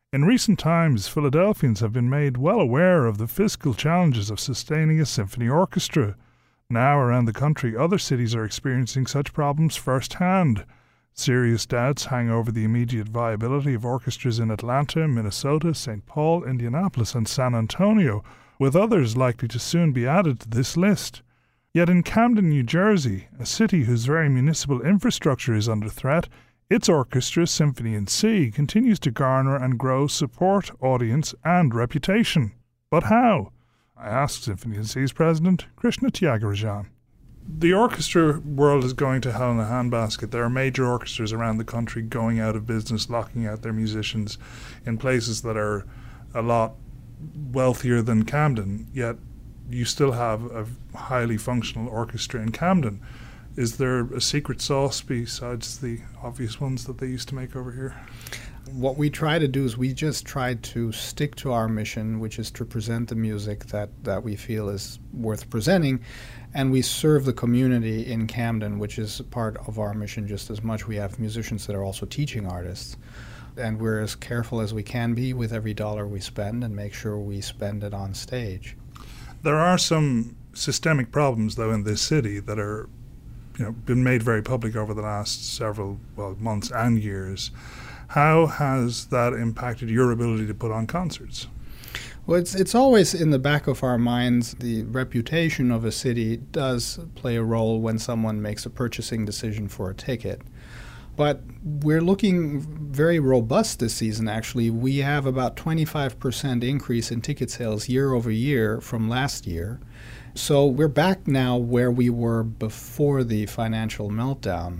In recent times, Philadelphians have been made well aware of the fiscal challenges of sustaining a symphony orchestra. Now, around the country, other cities are experiencing such problems firsthand. Serious doubts hang over the immediate viability of orchestras in Atlanta, Minnesota, St. Paul, Indianapolis, and San Antonio, with others likely to soon be added to this list. Yet in Camden, New Jersey, a city whose very municipal infrastructure is under threat, its orchestra, Symphony in C, continues to garner and grow support, audience, and reputation. But how? I asked Symphony in C's president, Krishna Tyagarajan. The orchestra world is going to hell in a handbasket. There are major orchestras around the country going out of business, locking out their musicians in places that are a lot wealthier than Camden, yet you still have a highly functional orchestra in Camden. Is there a secret sauce besides the obvious ones that they used to make over here? What we try to do is we just try to stick to our mission, which is to present the music that we feel is worth presenting, and we serve the community in Camden, which is part of our mission just as much. We have musicians that are also teaching artists, and we're as careful as we can be with every dollar we spend and make sure we spend it on stage. There are some systemic problems, though, in this city that are been made very public over the last several months and years. How has that impacted your ability to put on concerts? Well, it's always in the back of our minds. The reputation of a city does play a role when someone makes a purchasing decision for a ticket. But we're looking very robust this season, actually. We have about 25% increase in ticket sales year over year from last year. So we're back now where we were before the financial meltdown.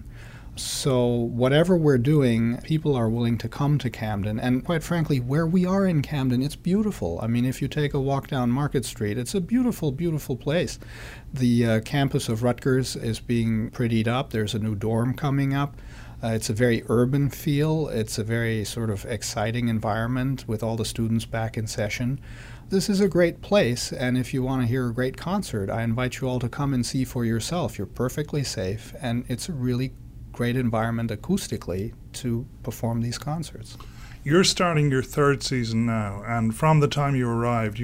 So whatever we're doing, people are willing to come to Camden. And quite frankly, where we are in Camden, it's beautiful. I mean, if you take a walk down Market Street, it's a beautiful, beautiful place. The campus of Rutgers is being prettied up. There's a new dorm coming up. It's a very urban feel. It's a very sort of exciting environment with all the students back in session. This is a great place, and if you want to hear a great concert, I invite you all to come and see for yourself. You're perfectly safe, and it's a really great environment acoustically to perform these concerts. You're starting your third season now, and from the time you arrived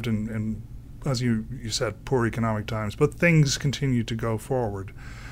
in as you said, poor economic times, but things continue to go forward.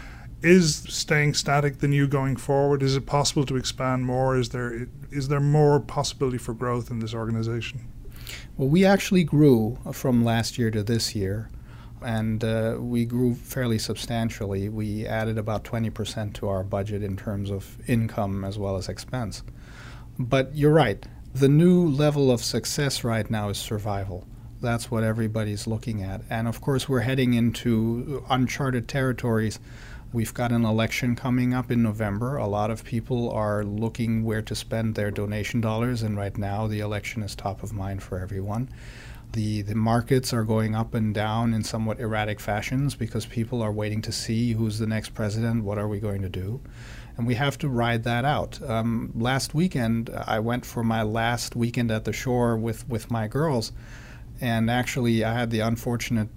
Is staying static the new going forward? Is it possible to expand more? Is there more possibility for growth in this organization? Well, we actually grew from last year to this year, and we grew fairly substantially. We added about 20% to our budget in terms of income as well as expense. But you're right. The new level of success right now is survival. That's what everybody's looking at. And of course, we're heading into uncharted territories. We've got an election coming up in November. A lot of people are looking where to spend their donation dollars, and right now the election is top of mind for everyone. The markets are going up and down in somewhat erratic fashions because people are waiting to see who's the next president, what are we going to do, and we have to ride that out. Last weekend, I went for my last weekend at the shore with my girls, and actually I had the unfortunate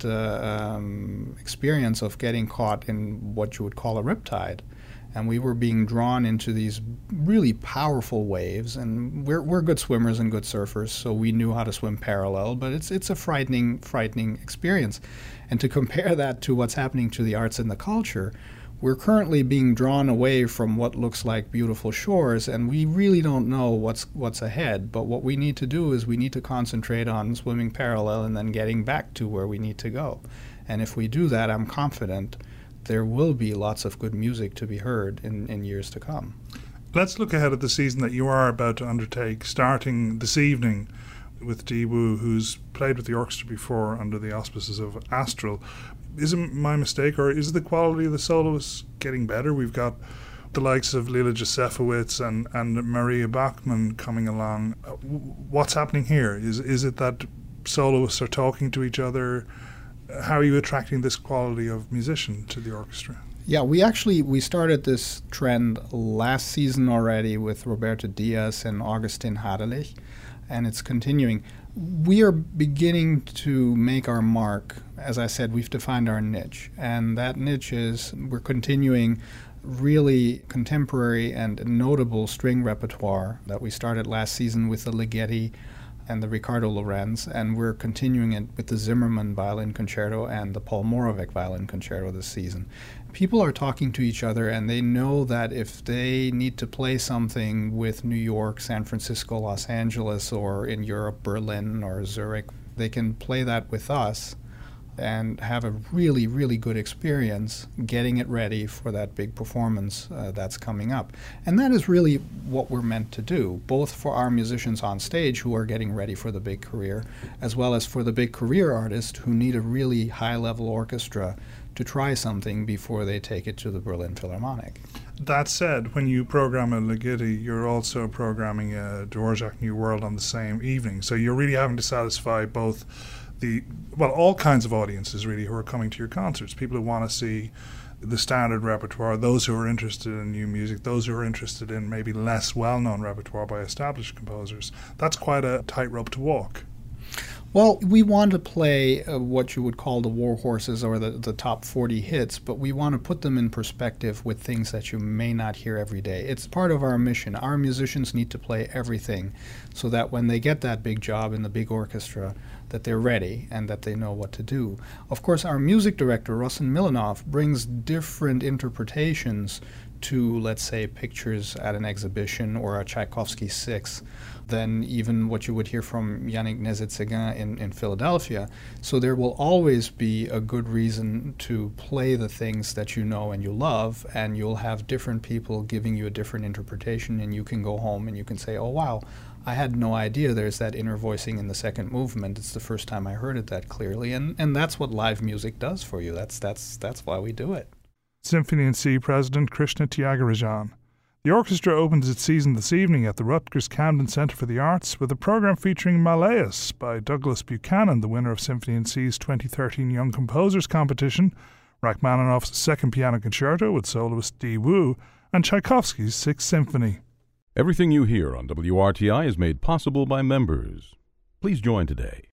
experience of getting caught in what you would call a riptide. And we were being drawn into these really powerful waves, and we're good swimmers and good surfers, so we knew how to swim parallel, but it's a frightening experience. And to compare that to what's happening to the arts and the culture, we're currently being drawn away from what looks like beautiful shores, and we really don't know what's ahead. But what we need to do is we need to concentrate on swimming parallel and then getting back to where we need to go. And if we do that, I'm confident there will be lots of good music to be heard in years to come. Let's look ahead at the season that you are about to undertake, starting this evening with Dee Woo, who's played with the orchestra before under the auspices of Astral. Is it my mistake, or is the quality of the soloists getting better? We've got the likes of Lila Josefowicz and Maria Bachmann coming along. What's happening here? Is it that soloists are talking to each other? How are you attracting this quality of musician to the orchestra? Yeah, we started this trend last season already with Roberto Diaz and Augustin Hadelich, and it's continuing. We are beginning to make our mark. As I said, we've defined our niche, and that niche is we're continuing really contemporary and notable string repertoire that we started last season with the Ligeti and the Ricardo Lorenz, and we're continuing it with the Zimmermann Violin Concerto and the Paul Moravec Violin Concerto this season. People are talking to each other, and they know that if they need to play something with New York, San Francisco, Los Angeles, or in Europe, Berlin or Zurich, they can play that with us and have a really, really good experience getting it ready for that big performance that's coming up. And that is really what we're meant to do, both for our musicians on stage who are getting ready for the big career, as well as for the big career artists who need a really high-level orchestra to try something before they take it to the Berlin Philharmonic. That said, when you program a Ligeti, you're also programming a Dvorak New World on the same evening. So you're really having to satisfy both all kinds of audiences really who are coming to your concerts. People who want to see the standard repertoire, those who are interested in new music, those who are interested in maybe less well-known repertoire by established composers. That's quite a tightrope to walk. Well, we want to play what you would call the war horses or the top 40 hits, but we want to put them in perspective with things that you may not hear every day. It's part of our mission. Our musicians need to play everything so that when they get that big job in the big orchestra, that they're ready and that they know what to do. Of course, our music director, Rossen Milanov, brings different interpretations to, let's say, pictures at an exhibition or a Tchaikovsky 6 than even what you would hear from Yannick Nézet-Séguin in Philadelphia. So there will always be a good reason to play the things that you know and you love, and you'll have different people giving you a different interpretation, and you can go home and you can say, oh, wow, I had no idea there's that inner voicing in the second movement. It's the first time I heard it that clearly, and that's what live music does for you. That's why we do it. Symphony in C President Krishna Tyagarajan. The orchestra opens its season this evening at the Rutgers Camden Centre for the Arts with a programme featuring Malleus by Douglas Buchanan, the winner of Symphony in C's 2013 Young Composers Competition, Rachmaninoff's Second Piano Concerto with soloist Di Wu, and Tchaikovsky's Sixth Symphony. Everything you hear on WRTI is made possible by members. Please join today